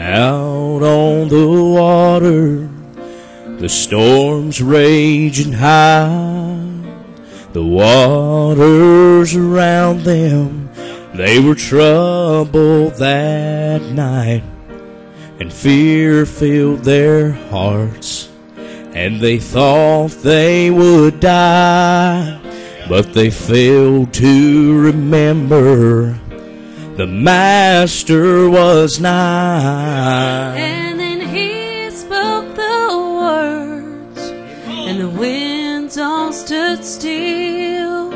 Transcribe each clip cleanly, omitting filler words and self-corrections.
Out on the water, the storm's raging high. The waters around them, they were troubled that night, and fear filled their hearts, and they thought they would die. But they failed to remember the Master was nigh. And then he spoke the words, and the winds all stood still.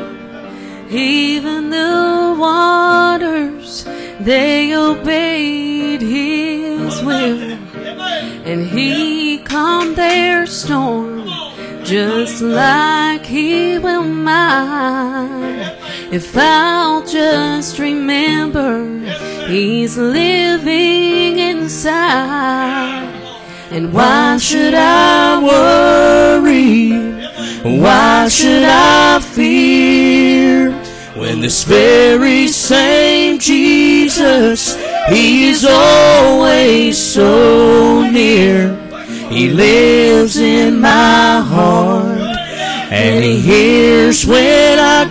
Even the waters, they obeyed his will. And he calmed their storm, just like he will mine. If I'll just remember he's living inside. And why should I worry? Why should I fear? When this very same Jesus, he is always so near. He lives in my heart, and he hears when I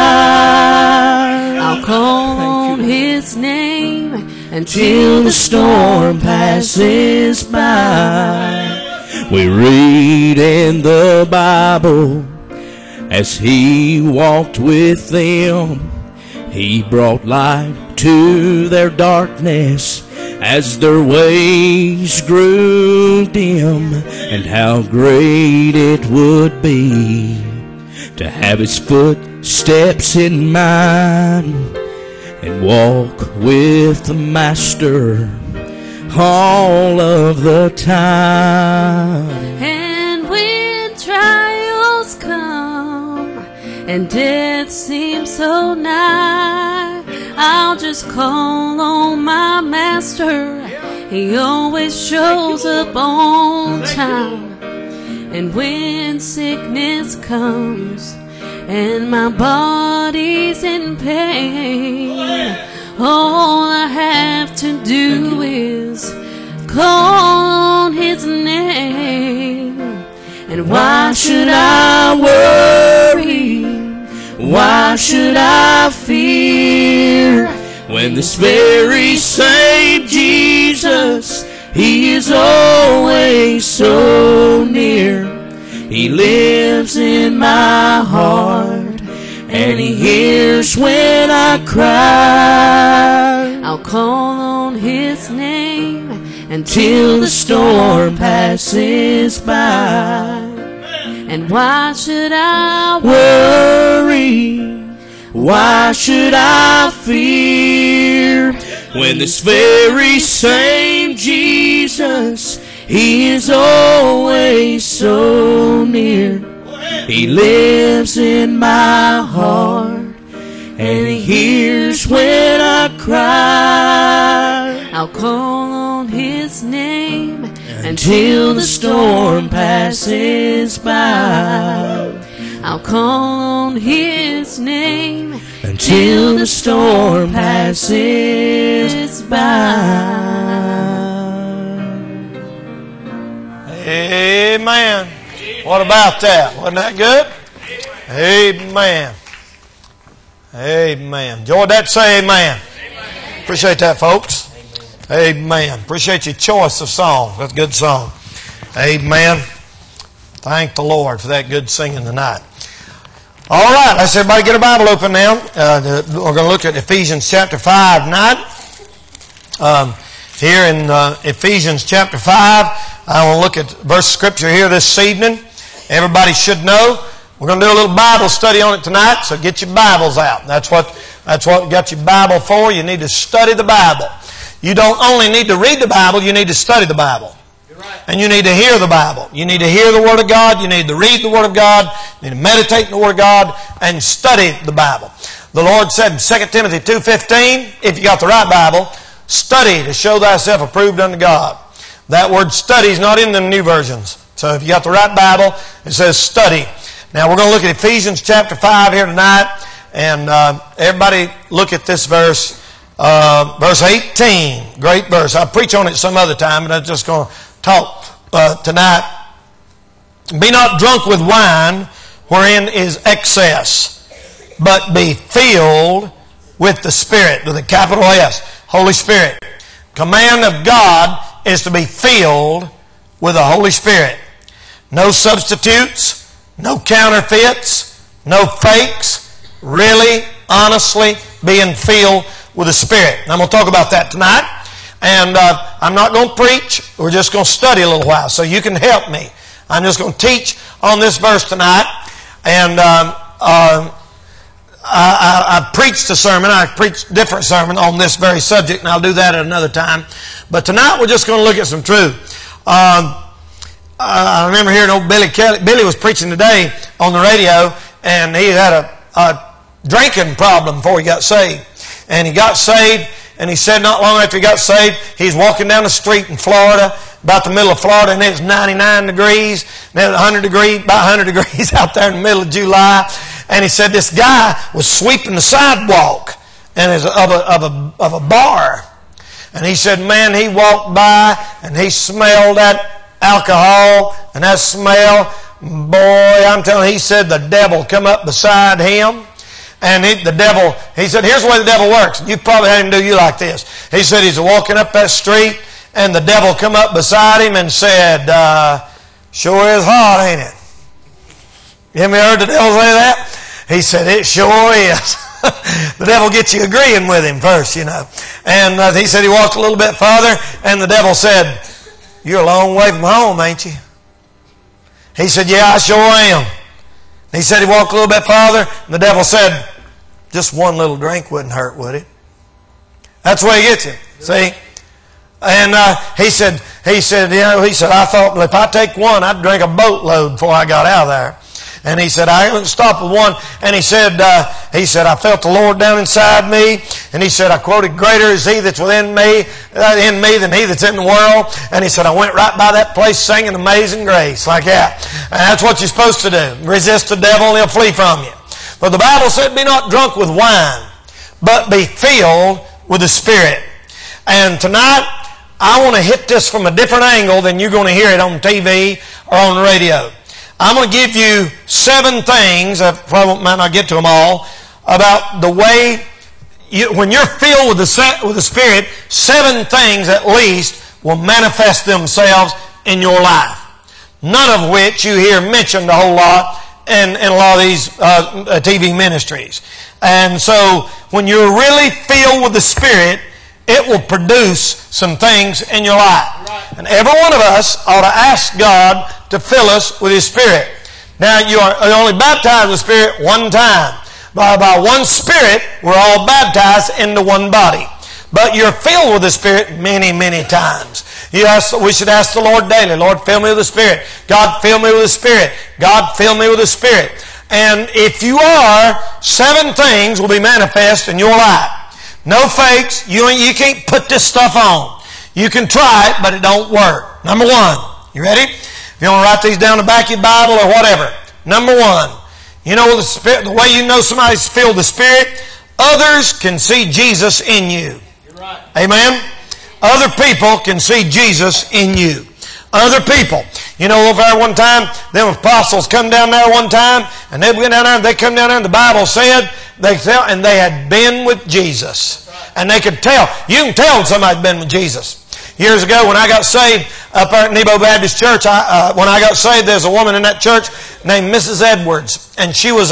cry. I'll call on his name until the storm passes by. We read in the Bible, as he walked with them, he brought light to their darkness as their ways grew dim. And how great it would be to have his footsteps in mine and walk with the Master all of the time. And when trials come and death seems so nigh, I'll just call on my Master. He always shows up on time. And when sickness comes and my body's in pain, all I have to do is call on his name. And why should I worry? Why should I fear? When this very same Jesus, he is always so near. He lives in my heart, and he hears when I cry. I'll call on his name until the storm passes by. And why should I worry? Why should I fear? When this very same Jesus, he is always so near. He lives in my heart, and he hears when I cry. I'll call on his name until the storm passes by. I'll call on his name until the storm passes by. Amen. What about that? Wasn't that good? Amen. Amen. Enjoyed that? Say amen. Appreciate that, folks. Amen. Appreciate your choice of song. That's a good song. Amen. Thank the Lord for that good singing tonight. All right, let's everybody get a Bible open now. We're going to look at Ephesians chapter 5 tonight. Here in Ephesians chapter 5, I want to look at verse of scripture here this evening. Everybody should know. We're going to do a little Bible study on it tonight, so get your Bibles out. That's what you got your Bible for. You need to study the Bible. You don't only need to read the Bible, you need to study the Bible. And you need to hear the Bible. You need to hear the Word of God. You need to read the Word of God. You need to meditate in the Word of God and study the Bible. The Lord said in 2 Timothy 2:15, if you got the right Bible, study to show thyself approved unto God. That word study is not in the new versions. So if you got the right Bible, it says study. Now we're going to look at Ephesians chapter 5 here tonight. And everybody look at this verse verse 18. Great verse. I'll preach on it some other time, but I'm just going to talk tonight. Be not drunk with wine, wherein is excess, but be filled with the Spirit, with a capital S, Holy Spirit. Command of God is to be filled with the Holy Spirit. No substitutes, no counterfeits, no fakes. Really, honestly, being filled with the Spirit. And I'm going to talk about that tonight. And I'm not going to preach. We're just going to study a little while, so you can help me. I'm just going to teach on this verse tonight. And I preached a sermon. I preached a different sermon on this very subject, and I'll do that at another time. But tonight we're just going to look at some truth. I remember hearing old Billy Kelly. Billy was preaching today on the radio, and he had a drinking problem before he got saved. And he got saved, and he said not long after he got saved, he's walking down the street in Florida, about the middle of Florida, and it's 99 degrees, and it was 100 degrees, about 100 degrees out there in the middle of July. And he said this guy was sweeping the sidewalk and of a bar. And he said, man, he walked by and he smelled that alcohol and that smell. Boy, I'm telling you, he said the devil come up beside him. And the devil, he said, here's the way the devil works. You probably had him do you like this. He said he's walking up that street, and the devil come up beside him and said, sure is hot, ain't it? You ever heard the devil say that? He said, it sure is. The devil gets you agreeing with him first, you know. And he said he walked a little bit farther, and the devil said, you're a long way from home, ain't you? He said, yeah, I sure am. He said he walked a little bit farther, and the devil said, just one little drink wouldn't hurt, would it? That's the way he gets him, see? And he said, I thought, well, if I take one, I'd drink a boatload before I got out of there. And he said, I couldn't stop with one. And he said, I felt the Lord down inside me. And he said, I quoted, greater is he that's within me than he that's in the world. And he said, I went right by that place singing Amazing Grace, like that. And that's what you're supposed to do. Resist the devil and he'll flee from you. But the Bible said, be not drunk with wine, but be filled with the Spirit. And tonight, I want to hit this from a different angle than you're going to hear it on TV or on the radio. I'm going to give you 7 things, I probably might not get to them all, about the way, when you're filled with the Spirit, 7 things at least will manifest themselves in your life. None of which you hear mentioned a whole lot in a lot of these TV ministries. And so, when you're really filled with the Spirit, it will produce some things in your life. Right. And every one of us ought to ask God to fill us with His Spirit. Now, you are only baptized with the Spirit one time. By one Spirit, we're all baptized into one body. But you're filled with the Spirit many, many times. We should ask the Lord daily, Lord, fill me with the Spirit. God, fill me with the Spirit. God, fill me with the Spirit. And if you are, 7 things will be manifest in your life. No fakes. You can't put this stuff on. You can try it, but it don't work. Number 1. You ready? If you want to write these down in the back of your Bible or whatever. Number 1. You know the way you know somebody's filled with the Spirit? Others can see Jesus in you. You're right. Amen? Other people can see Jesus in you. Other people. You know, over there one time, them apostles come down there one time, and they went down there, and they come down there, and the Bible said, they had been with Jesus. And they could tell. You can tell when somebody's been with Jesus. Years ago, when I got saved up there at Nebo Baptist Church, when I got saved, there's a woman in that church named Mrs. Edwards. And she was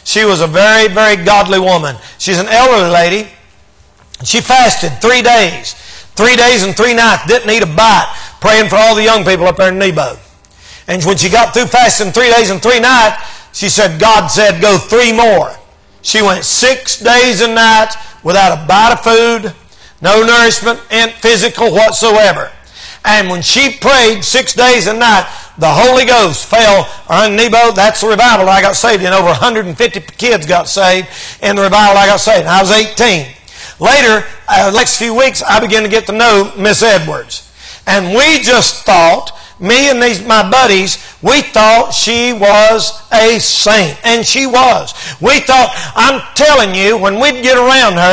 a very, very godly woman. She's an elderly lady. She fasted 3 days. 3 days and 3 nights. Didn't eat a bite. Praying for all the young people up there in Nebo. And when she got through fasting 3 days and 3 nights, she said, God said, go 3 more. She went 6 days and nights without a bite of food, no nourishment, and physical whatsoever. And when she prayed 6 days and nights, the Holy Ghost fell on Nebo. That's the revival I got saved in. Over 150 kids got saved in the revival I got saved. I was 18. Later, the next few weeks, I began to get to know Miss Edwards. And we just thought, me and my buddies, we thought she was a saint. And she was. We thought, I'm telling you, when we'd get around her,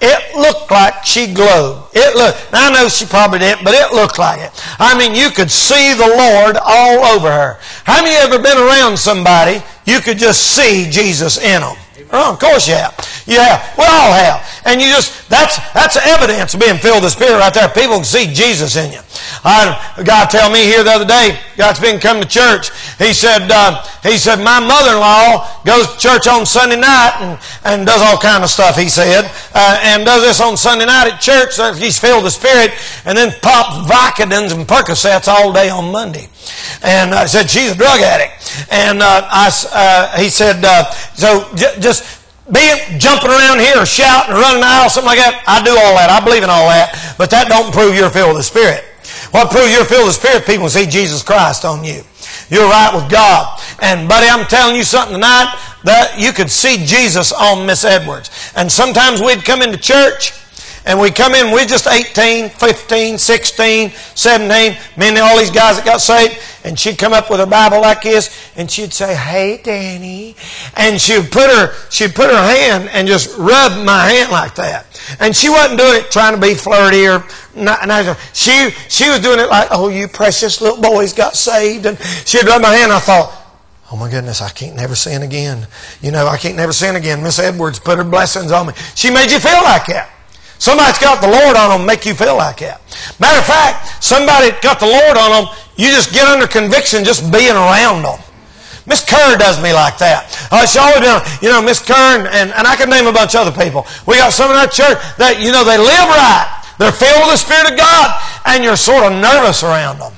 it looked like she glowed. Now I know she probably didn't, but it looked like it. I mean, you could see the Lord all over her. How many of you ever been around somebody you could just see Jesus in them? Oh, of course you have. You have. We all have. And that's evidence of being filled with the Spirit right there. People can see Jesus in you. A guy told me here the other day, God's been coming to church. He said, my mother-in-law goes to church on Sunday night and does all kind of stuff, he said, and does this on Sunday night at church. So he's filled with the Spirit, and then pops Vicodins and Percocets all day on Monday. And I said, she's a drug addict. And he said, so just jumping around here or shouting or running the aisle, something like that, I do all that. I believe in all that. But that don't prove you're filled with the Spirit. What proves you're filled with the Spirit? People see Jesus Christ on you. You're right with God. And buddy, I'm telling you something tonight, that you could see Jesus on Miss Edwards. And sometimes we'd come into church, and we'd come in, we're just 18, 15, 16, 17, me and all these guys that got saved, and she'd come up with her Bible like this, and she'd say, "Hey, Danny," and she'd put her hand and just rub my hand like that. And she wasn't doing it trying to be flirty or not. She was doing it like, "Oh, you precious little boys got saved," and she'd rub my hand. And I thought, oh my goodness, I can't never sin again. I can't never sin again. Miss Edwards put her blessings on me. She made you feel like that. Somebody's got the Lord on them, make you feel like that. Matter of fact, somebody got the Lord on them, you just get under conviction just being around them. Miss Kerr does me like that. She always been, Miss Kerr, and I can name a bunch of other people. We got some in our church that, they live right. They're filled with the Spirit of God, and you're sort of nervous around them.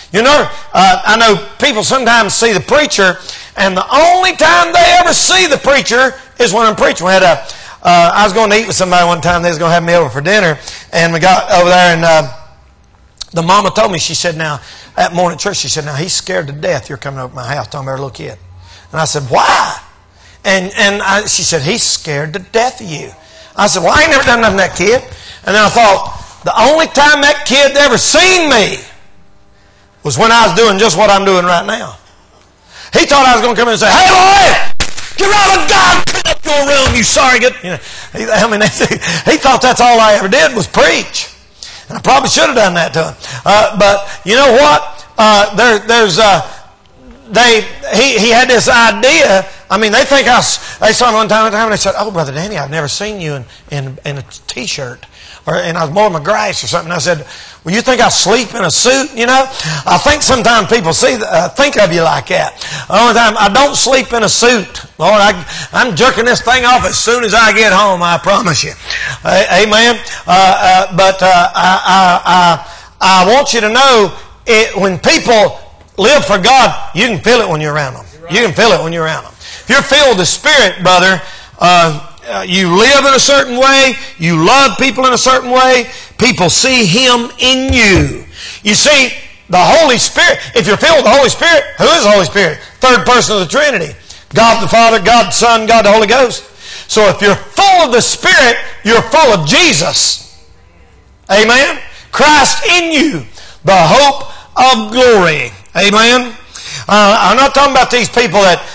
I know people sometimes see the preacher, and the only time they ever see the preacher is when I'm preaching. I was going to eat with somebody one time. They was going to have me over for dinner, and we got over there, and the mama told me, she said, now, that morning at church, she said, now, he's scared to death you're coming over to my house talking about a little kid. And I said, why? And she said, he's scared to death of you. I said, well, I ain't never done nothing to that kid. And then I thought, the only time that kid ever seen me was when I was doing just what I'm doing right now. He thought I was going to come in and say, "Hey, boy, get out of God, clean up your room, you sorry." He thought that's all I ever did was preach. And I probably should have done that to him. But you know what? He had this idea. I mean, they think they saw him one time and they said, "Oh, Brother Danny, I've never seen you in a T-shirt." And I was mowing my grass or something. I said, "Well, you think I sleep in a suit?" I think sometimes people think of you like that. The only time I don't sleep in a suit. Lord, I'm jerking this thing off as soon as I get home, I promise you. Amen. But I want you to know, when people live for God, you can feel it when you're around them. You can feel it when you're around them. If you're filled with the Spirit, brother, you live in a certain way. You love people in a certain way. People see Him in you. You see, the Holy Spirit, if you're filled with the Holy Spirit, who is the Holy Spirit? Third person of the Trinity. God the Father, God the Son, God the Holy Ghost. So if you're full of the Spirit, you're full of Jesus. Amen? Christ in you, the hope of glory. Amen? I'm not talking about these people that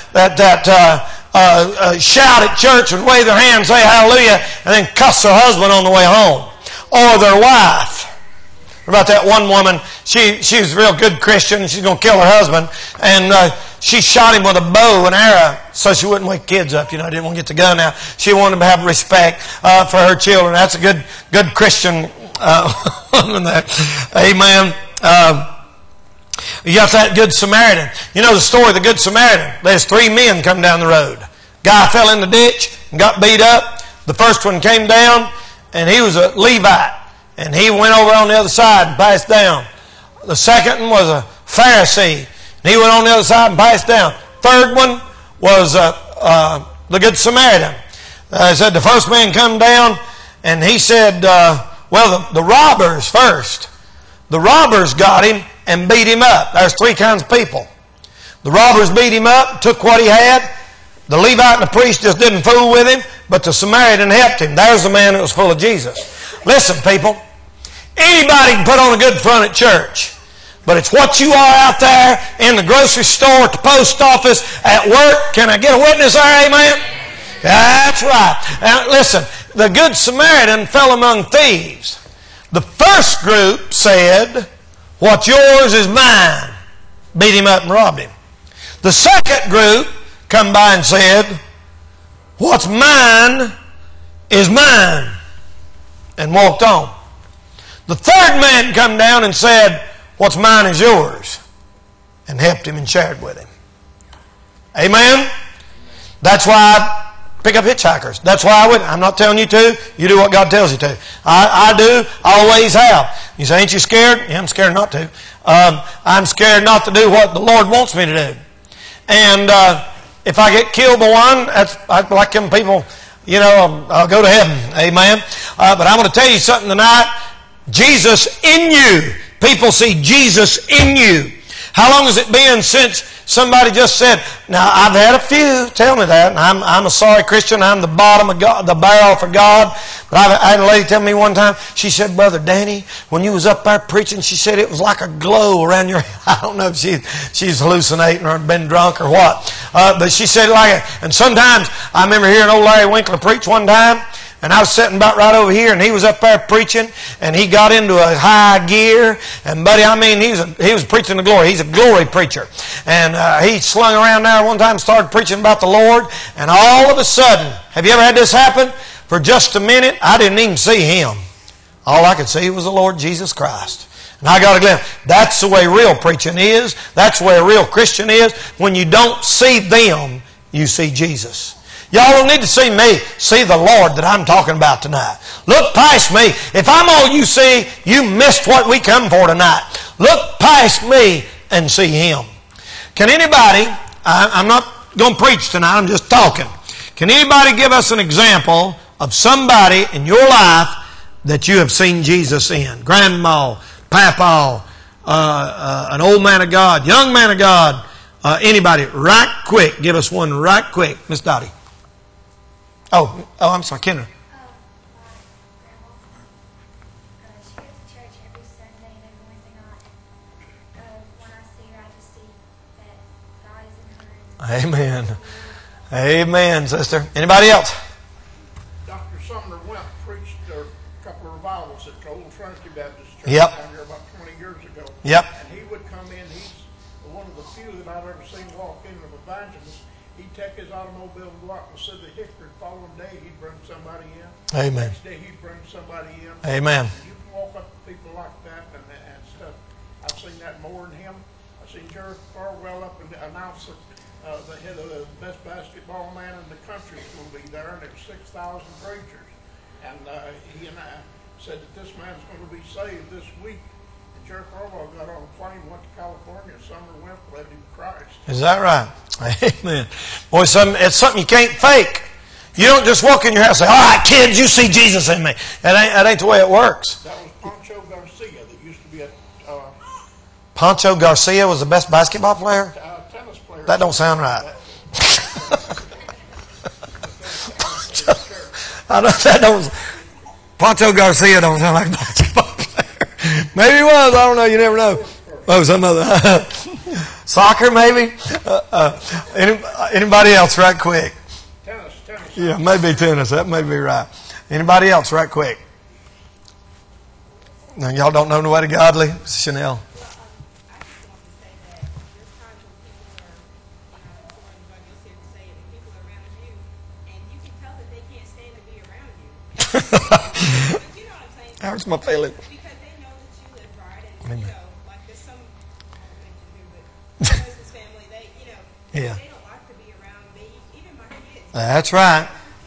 shout at church and wave their hands, say hallelujah, and then cuss their husband on the way home. Or their wife. What about that one woman? She was a real good Christian, and she's going to kill her husband. And she shot him with a bow and arrow so she wouldn't wake kids up. Didn't want to get the gun out. She wanted to have respect for her children. That's a good Christian woman there. Amen. You got that Good Samaritan. You know the story of the Good Samaritan. There's 3 men come down the road. Guy fell in the ditch and got beat up. The first one came down, and he was a Levite. And he went over on the other side and passed down. The second one was a Pharisee. And he went on the other side and passed down. Third one was the Good Samaritan. He said the first man come down, and he said, the robbers first. The robbers got him and beat him up. There's 3 kinds of people. The robbers beat him up, took what he had. The Levite and the priest just didn't fool with him, but the Samaritan helped him. There's the man that was full of Jesus. Listen, people, anybody can put on a good front at church, but it's what you are out there in the grocery store, at the post office, at work. Can I get a witness there? Amen? That's right. Now, listen, the Good Samaritan fell among thieves. The first group said, what's yours is mine. Beat him up and robbed him. The second group come by and said, what's mine is mine, and walked on. The third man come down and said, what's mine is yours, and helped him and shared with him. Amen? That's why I pick up hitchhikers. That's why I would. I'm not telling you to. You do what God tells you to. I do. Always have. You say, ain't you scared? Yeah, I'm scared not to. I'm scared not to do what the Lord wants me to do. And if I get killed by one, that's like them people, I'll go to heaven. Amen. But I'm going to tell you something tonight. Jesus in you. People see Jesus in you. How long has it been since somebody just said, now I've had a few tell me that, and I'm a sorry Christian, I'm the bottom of God, the barrel for God. But I had a lady tell me one time, she said, Brother Danny, when you was up there preaching, she said it was like a glow around your head. I don't know if she's hallucinating or been drunk or what. But she said and sometimes I remember hearing old Larry Winkler preach one time, and I was sitting about right over here, and he was up there preaching, and he got into a high gear. And buddy, he was preaching the glory. He's a glory preacher, and he slung around there one time, started preaching about the Lord, and all of a sudden, have you ever had this happen? For just a minute, I didn't even see him. All I could see was the Lord Jesus Christ. And I got a glimpse. That's the way real preaching is. That's the way a real Christian is. When you don't see them, you see Jesus. Y'all don't need to see me. See the Lord that I'm talking about tonight. Look past me. If I'm all you see, you missed what we come for tonight. Look past me and see Him. Can anybody, I'm not going to preach tonight, I'm just talking. Can anybody give us an example of somebody in your life that you have seen Jesus in? Grandma, Papa, an old man of God, young man of God, anybody, right quick. Give us one right quick. Miss Dottie. Oh, I'm sorry, Kendra. My grandma, she goes to church every Sunday and every Wednesday night. When I see her, I just see that God is in her. Amen. Amen, sister. Anybody else? Dr. Sumner Wimp preached a couple of revivals at the Old Trinity Baptist Church Yep. down here about 20 years ago. Yep. And he would come in, he's one of the few that I've ever seen walk in of evangelists. He'd take his automobile and go out and sit the Hickory. The following day, he'd bring somebody in. Amen. Next day, he'd bring somebody in. Amen. And you can walk up to people like that and stuff. I've seen that more than him. I've seen Jerry Farwell up and announce that the head of the best basketball man in the country is going to be there, and there's 6,000 preachers. And he and I said that this man's going to be saved this week. And Jerry Farwell got on a plane, went to California. Sumner Wimp led him to Christ. Is that right? Amen. Boy, it's something you can't fake. You don't just walk in your house and say, all right, kids, you see Jesus in me. That ain't the way it works. That was Pancho Garcia that used to be a Pancho Garcia was the best basketball player? tennis player. That don't sound right. I know that don't. Pancho Garcia don't sound like a basketball player. Maybe he was. I don't know. You never know. Oh, some other soccer, maybe. Anybody else, right quick? Tennis. Yeah, maybe tennis. That may be right. Anybody else, right quick? Now, y'all don't know the way to godly, Chanel. Hurts my feelings. Because they know that you live right, and like there's some Moses family, Yeah. they don't like to be around me, even my kids. That's right.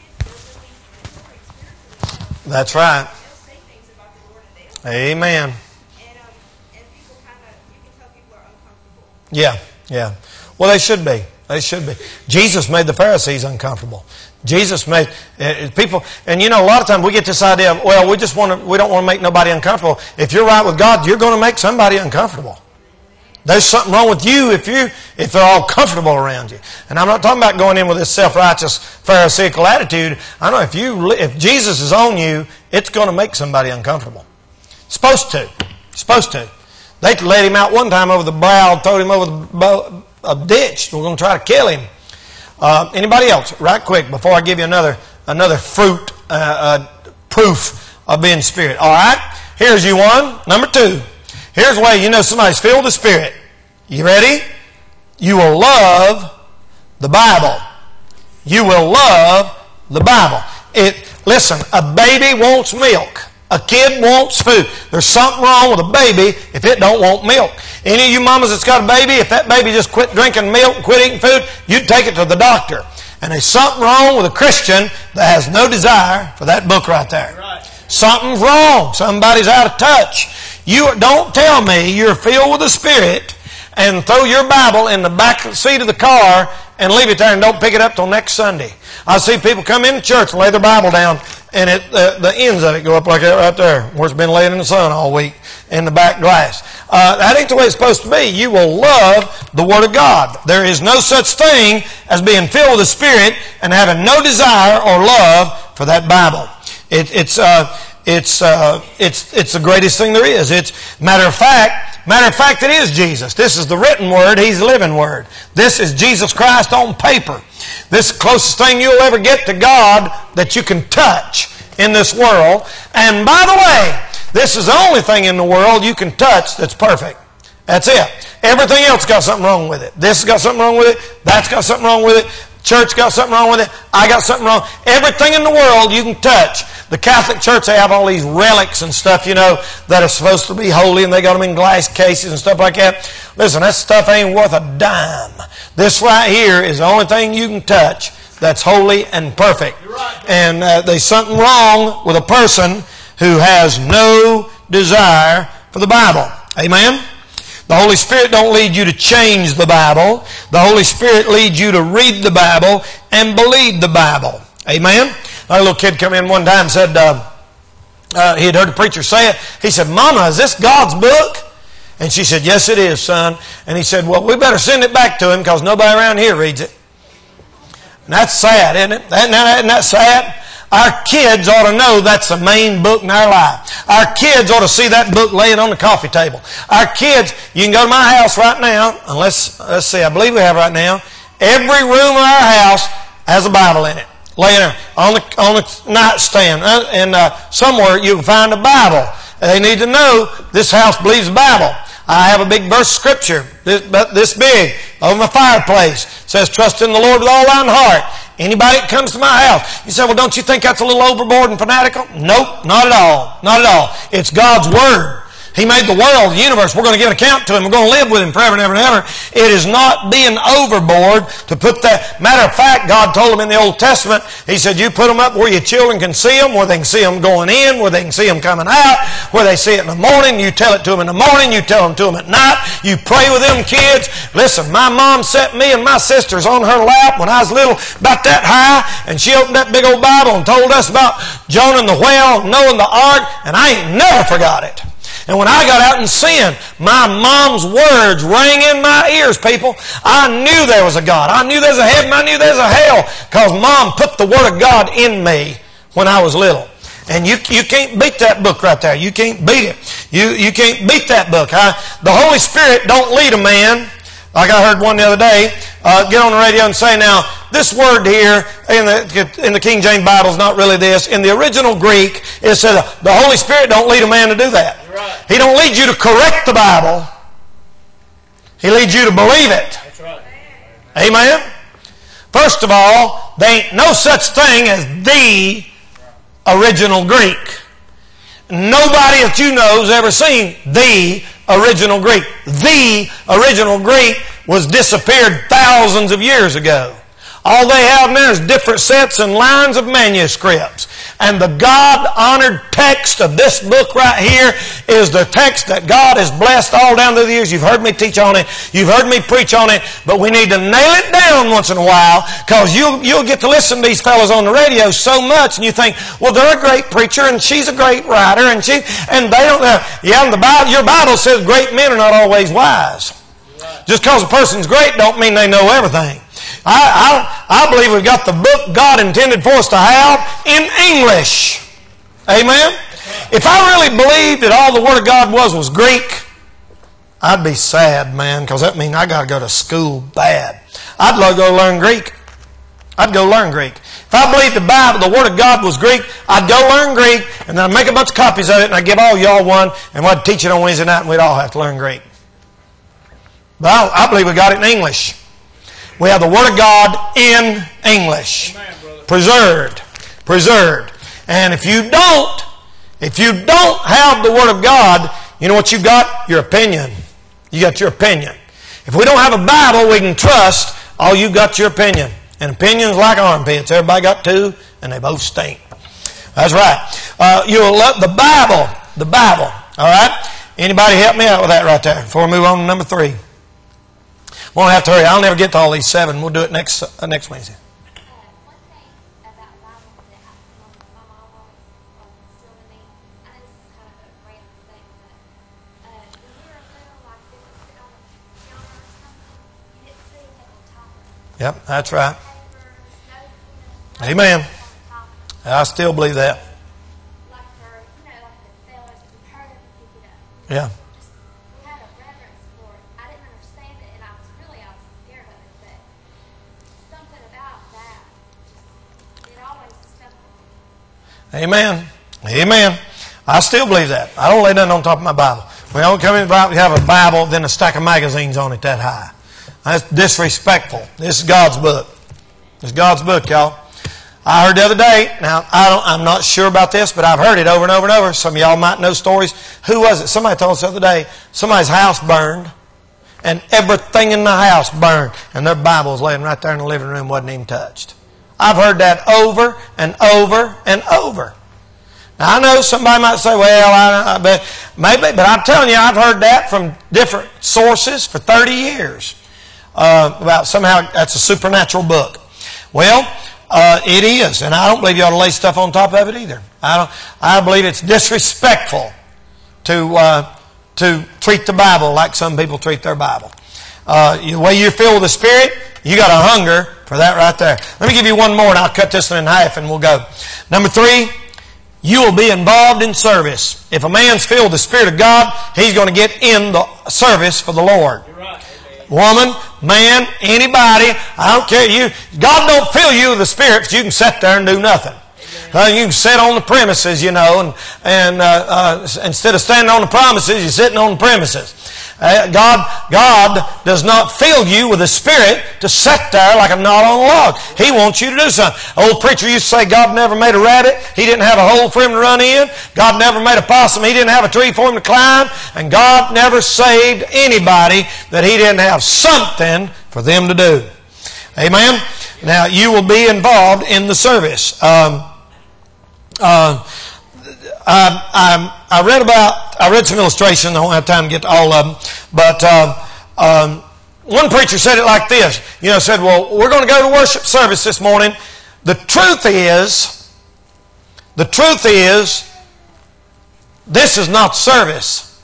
That's right. They'll say things about the Lord and they don't. Amen. And people you can tell people are uncomfortable. Yeah. Well, they should be. They should be. Jesus made the Pharisees uncomfortable. Jesus made people, and a lot of times we get this idea of, well, we don't want to make nobody uncomfortable. If you're right with God, you're going to make somebody uncomfortable. There's something wrong with you if they're all comfortable around you. And I'm not talking about going in with this self-righteous Pharisaical attitude. I know if Jesus is on you, it's going to make somebody uncomfortable. Supposed to. They let him out one time over the brow, throw him over a ditch. We're going to try to kill him. Anybody else? Right quick, before I give you another fruit proof of being Spirit. All right? Here's you one. Number 2. Here's the way you know somebody's filled with the Spirit. You ready? You will love the Bible. You will love the Bible. Listen, a baby wants milk. A kid wants food. There's something wrong with a baby if it don't want milk. Any of you mamas that's got a baby, if that baby just quit drinking milk and quit eating food, you'd take it to the doctor. And there's something wrong with a Christian that has no desire for that book right there. Right. Something's wrong. Somebody's out of touch. You don't tell me you're filled with the Spirit and throw your Bible in the back seat of the car and leave it there and don't pick it up till next Sunday. I see people come into church and lay their Bible down and the ends of it go up like that right there where it's been laying in the sun all week in the back glass. That ain't the way it's supposed to be. You will love the Word of God. There is no such thing as being filled with the Spirit and having no desire or love for that Bible. It's the greatest thing there is. Matter of fact, it is Jesus. This is the written Word. He's the living Word. This is Jesus Christ on paper. This is the closest thing you'll ever get to God that you can touch in this world. And by the way, this is the only thing in the world you can touch that's perfect. That's it. Everything else got something wrong with it. This has got something wrong with it. That's got something wrong with it. Church got something wrong with it. I got something wrong. Everything in the world you can touch. The Catholic Church, they have all these relics and stuff, that are supposed to be holy, and they got them in glass cases and stuff like that. Listen, that stuff ain't worth a dime. This right here is the only thing you can touch that's holy and perfect. And there's something wrong with a person who has no desire for the Bible. Amen? The Holy Spirit don't lead you to change the Bible. The Holy Spirit leads you to read the Bible and believe the Bible. Amen? A little kid come in one time and said, he had heard the preacher say it. He said, "Mama, is this God's book?" And she said, "Yes, it is, son." And he said, "Well, we better send it back to him because nobody around here reads it." And that's sad, isn't it? Isn't that sad? Our kids ought to know that's the main book in our life. Our kids ought to see that book laying on the coffee table. Our kids, you can go to my house right now, let's see, I believe we have right now, every room of our house has a Bible in it. Laying there on the nightstand. And somewhere you can find a Bible. They need to know this house believes the Bible. I have a big verse of Scripture, this big, over my fireplace. It says, "Trust in the Lord with all thine heart." Anybody that comes to my house, you say, "Well, don't you think that's a little overboard and fanatical?" Nope, not at all. Not at all. It's God's Word. He made the world, the universe. We're going to give an account to Him. We're going to live with Him forever and ever and ever. It is not being overboard to put that. Matter of fact, God told them in the Old Testament, He said, "You put them up where your children can see them, where they can see them going in, where they can see them coming out, where they see it in the morning. You tell it to them in the morning. You tell them to them at night. You pray with them kids." Listen, my mom set me and my sisters on her lap when I was little, about that high, and she opened that big old Bible and told us about Jonah and the whale, Noah and the ark, and I ain't never forgot it. And when I got out in sin, my mom's words rang in my ears, people. I knew there was a God. I knew there's a heaven. I knew there's a hell. Because Mom put the Word of God in me when I was little. And you can't beat that book right there. You can't beat it. You can't beat that book. The Holy Spirit don't lead a man. Like I heard one the other day, get on the radio and say, now, this word here in the King James Bible is not really this. In the original Greek, it says the Holy Spirit don't lead a man to do that. Right. He don't lead you to correct the Bible. He leads you to believe it. That's right. Amen? First of all, there ain't no such thing as the original Greek. Nobody that you know has ever seen the original Greek. The original Greek was disappeared thousands of years ago. All they have now is different sets and lines of manuscripts. And the God-honored text of this book right here is the text that God has blessed all down through the years. You've heard me teach on it. You've heard me preach on it. But we need to nail it down once in a while, because you'll get to listen to these fellows on the radio so much, and you think, well, they're a great preacher, and she's a great writer, and they don't know. Yeah, your Bible says great men are not always wise. Just because a person's great don't mean they know everything. I believe we've got the book God intended for us to have in English. Amen? If I really believed that all the Word of God was Greek, I'd be sad, man, because that means I got to go to school bad. I'd love to go learn Greek. I'd go learn Greek. If If I believed the Bible, the Word of God was Greek, I'd go learn Greek, and then I'd make a bunch of copies of it, and I'd give all y'all one, and we'd teach it on Wednesday night, and we'd all have to learn Greek. But I believe we got it in English. We have the Word of God in English. Preserved. And if you don't have the Word of God, you know what you got? Your opinion. You got your opinion. If we don't have a Bible we can trust, all you got your opinion. And opinions like armpits. Everybody got two, and they both stink. That's right. You'll love the Bible. The Bible. All right? Anybody help me out with that right there before we move on to number 3? Won't have to hurry. I'll never get to all these 7. We'll do it next Wednesday. One thing about the Bible that my mom always instilled in me, I know this is kind of a random thing, but when you were little, like if you sit on the piano or something, you didn't see anything on top of it. Yep, that's right. Papers, Amen. on top of it. I still believe that. Like for, like the fellas, if you heard it, you pick it up. Yeah. We had a reverence for it. I didn't understand it, and I was scared of it, but something about that, it always stuck with me. Amen. Amen. I still believe that. I don't lay nothing on top of my Bible. We don't come in the Bible, we have a Bible, then a stack of magazines on it that high. That's disrespectful. This is God's book. It's God's book, y'all. I heard the other day, now I'm not sure about this, but I've heard it over and over and over. Some of y'all might know stories. Who was it? Somebody told us the other day, somebody's house burned, and everything in the house burned, and their Bible was laying right there in the living room, wasn't even touched. I've heard that over and over and over. Now, I know somebody might say, well, maybe, but I'm telling you, I've heard that from different sources for 30 years. About somehow that's a supernatural book. Well, it is, and I don't believe you ought to lay stuff on top of it either. I believe it's disrespectful to treat the Bible like some people treat their Bible. The way you're filled with the Spirit, you got a hunger for that right there. Let me give you one more, and I'll cut this one in half, and we'll go. Number 3, you will be involved in service. If a man's filled with the Spirit of God, he's going to get in the service for the Lord. You're right. Woman, man, anybody, I don't care. God don't fill you with the Spirit, but you can sit there and do nothing. You can sit on the premises, and instead of standing on the promises, you're sitting on the premises. God does not fill you with the Spirit to sit there like a knot on a log. He wants you to do something. Old preacher used to say God never made a rabbit. He didn't have a hole for him to run in. God never made a possum. He didn't have a tree for him to climb. And God never saved anybody that He didn't have something for them to do. Amen? Now, you will be involved in the service. I read some illustrations. I won't have time to get to all of them. But one preacher said it like this. Said, well, we're going to go to worship service this morning. The truth is, this is not service.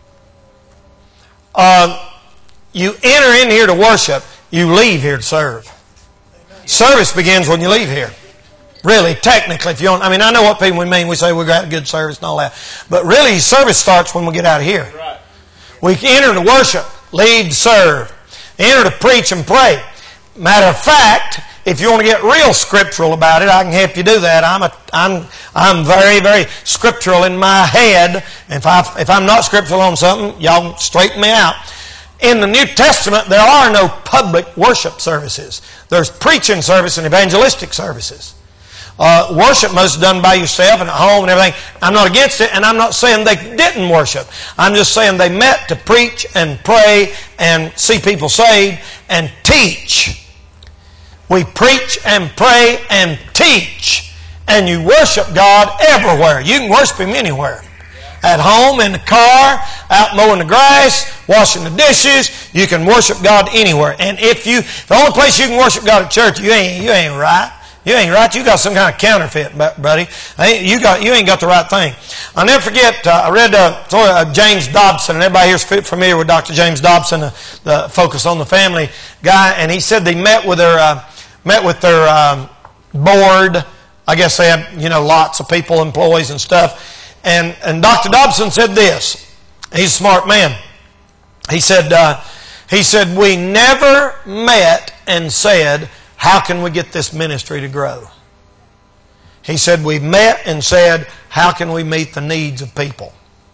You enter in here to worship. You leave here to serve. Service begins when you leave here. Really, technically, if you don't, I know what people mean. We say we got a good service and all that. But really, service starts when we get out of here. Right. We enter to worship, lead to serve, enter to preach and pray. Matter of fact, if you want to get real scriptural about it, I can help you do that. I'm very, very scriptural in my head. If I'm not scriptural on something, y'all straighten me out. In the New Testament, there are no public worship services. There's preaching service and evangelistic services. Worship must be done by yourself and at home and everything. I'm not against it, and I'm not saying they didn't worship. I'm just saying they met to preach and pray and see people saved and teach. We preach and pray and teach, and you worship God everywhere. You can worship Him anywhere. At home, in the car, out mowing the grass, washing the dishes. You can worship God anywhere. And if the only place you can worship God at church, you ain't right. You ain't right. You got some kind of counterfeit, buddy. You ain't got the right thing. I'll never forget. I read James Dobson, and everybody here's familiar with Dr. James Dobson, the Focus on the Family guy. And he said they met with their board. I guess they have lots of people, employees and stuff. And Dr. Dobson said this. He's a smart man. He said we never met and said, how can we get this ministry to grow? He said, we met and said, how can we meet the needs of people?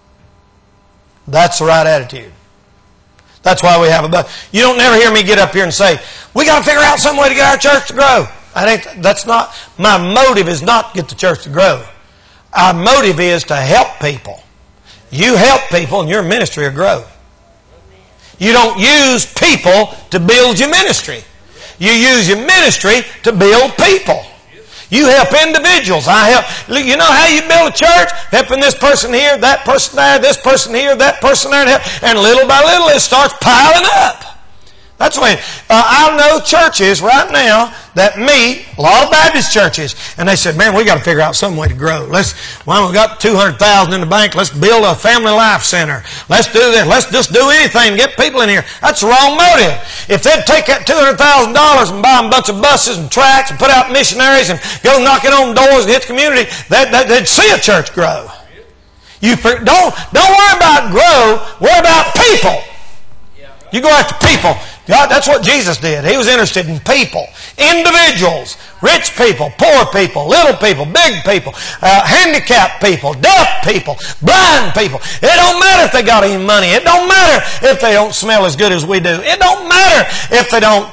That's the right attitude. That's why we have a budget. You don't never hear me get up here and say, we got to figure out some way to get our church to grow. That's not, my motive is not to get the church to grow. Our motive is to help people. You help people and your ministry will grow. You don't use people to build your ministry. You use your ministry to build people. You help individuals. You know how you build a church? Helping this person here, that person there, this person here, that person there. And little by little it starts piling up. That's when I know churches right now that meet, a lot of Baptist churches, and they said, man, we got to figure out some way to grow. We got $200,000 in the bank. Let's build a family life center. Let's do this. Let's just do anything to get people in here. That's the wrong motive. If they'd take that $200,000 and buy a bunch of buses and tracts and put out missionaries and go knocking on doors and hit the community, they'd see a church grow. Don't worry about grow. Worry about people. You go after people. God, that's what Jesus did. He was interested in people. Individuals. Rich people, poor people, little people, big people, handicapped people, deaf people, blind people. It don't matter if they got any money. It don't matter if they don't smell as good as we do. It don't matter if they don't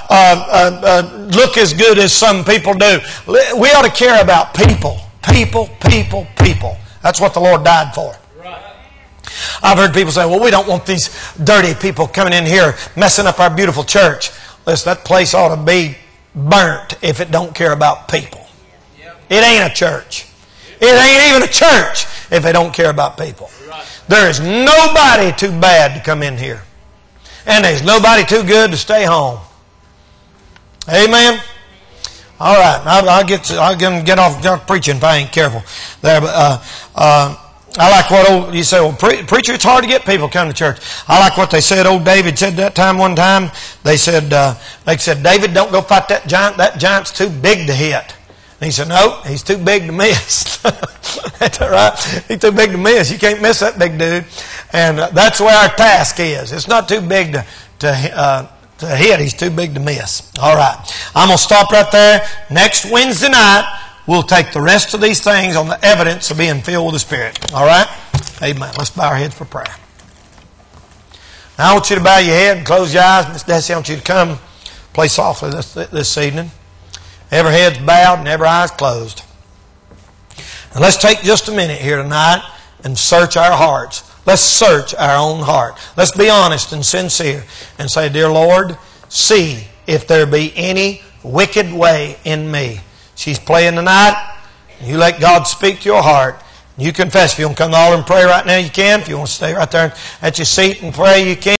look as good as some people do. We ought to care about people. People, people, people. That's what the Lord died for. I've heard people say, well, we don't want these dirty people coming in here messing up our beautiful church. Listen, that place ought to be burnt if it don't care about people. It ain't a church. It ain't even a church if they don't care about people. There is nobody too bad to come in here. And there's nobody too good to stay home. Amen? All right. I'll get off preaching if I ain't careful there. But I like what you say, well, preacher, it's hard to get people to come to church. I like what they said. Old David said that one time. They said, David, don't go fight that giant. That giant's too big to hit. And he said, no, he's too big to miss. That's all right. He's too big to miss. You can't miss that big dude. And that's the way our task is. It's not too big to hit. He's too big to miss. All right. I'm going to stop right there. Next Wednesday night, we'll take the rest of these things on the evidence of being filled with the Spirit. All right? Amen. Let's bow our heads for prayer. Now I want you to bow your head and close your eyes. Miss Desi, I want you to come play softly this evening. Every head's bowed and every eye's closed. And let's take just a minute here tonight and search our hearts. Let's search our own heart. Let's be honest and sincere and say, dear Lord, see if there be any wicked way in me. She's playing tonight. You let God speak to your heart. You confess. If you want to come to the altar and pray right now, you can. If you want to stay right there at your seat and pray, you can.